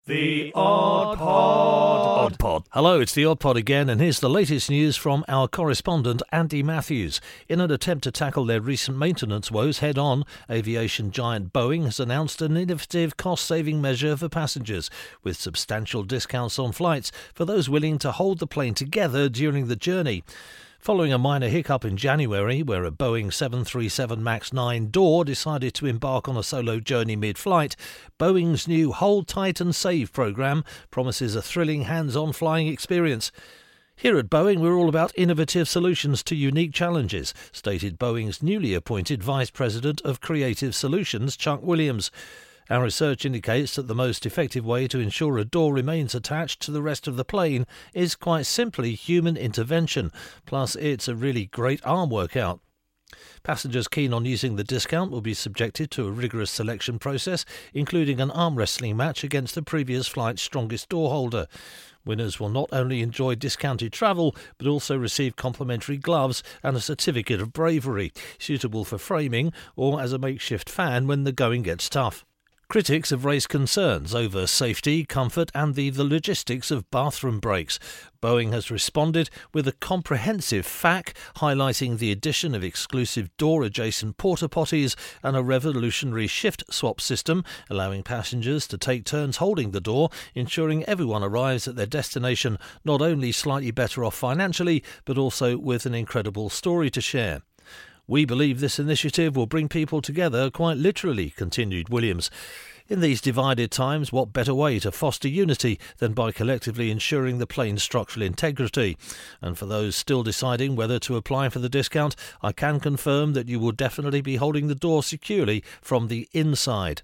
The Odd Pod. Odd Pod. Hello, it's the Odd Pod again, and here's the latest news from our correspondent Andy Matthews. In an attempt to tackle their recent maintenance woes head-on, aviation giant Boeing has announced an innovative cost-saving measure for passengers, with substantial discounts on flights for those willing to hold the plane together during the journey. Following a minor hiccup in January, where a Boeing 737 MAX 9 door decided to embark on a solo journey mid-flight, Boeing's new Hold Tight and Save program promises a thrilling hands-on flying experience. Here at Boeing, we're all about innovative solutions to unique challenges, stated Boeing's newly appointed Vice President of Creative Solutions, Chuck Williams. Our research indicates that the most effective way to ensure a door remains attached to the rest of the plane is quite simply human intervention, plus it's a really great arm workout. Passengers keen on using the discount will be subjected to a rigorous selection process, including an arm wrestling match against the previous flight's strongest door holder. Winners will not only enjoy discounted travel, but also receive complimentary gloves and a certificate of bravery, suitable for framing or as a makeshift fan when the going gets tough. Critics have raised concerns over safety, comfort and the logistics of bathroom breaks. Boeing has responded with a comprehensive FAQ highlighting the addition of exclusive door-adjacent porta potties and a revolutionary shift swap system, allowing passengers to take turns holding the door, ensuring everyone arrives at their destination not only slightly better off financially, but also with an incredible story to share. We believe this initiative will bring people together quite literally, continued Williams. In these divided times, what better way to foster unity than by collectively ensuring the plane's structural integrity? And for those still deciding whether to apply for the discount, I can confirm that you will definitely be holding the door securely from the inside.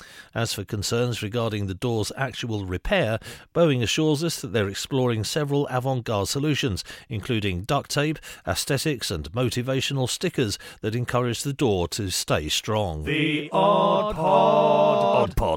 As for concerns regarding the door's actual repair, Boeing assures us that they're exploring several avant-garde solutions, including duct tape, aesthetics and motivational stickers that encourage the door to stay strong. The Odd Pod. Odd Pod.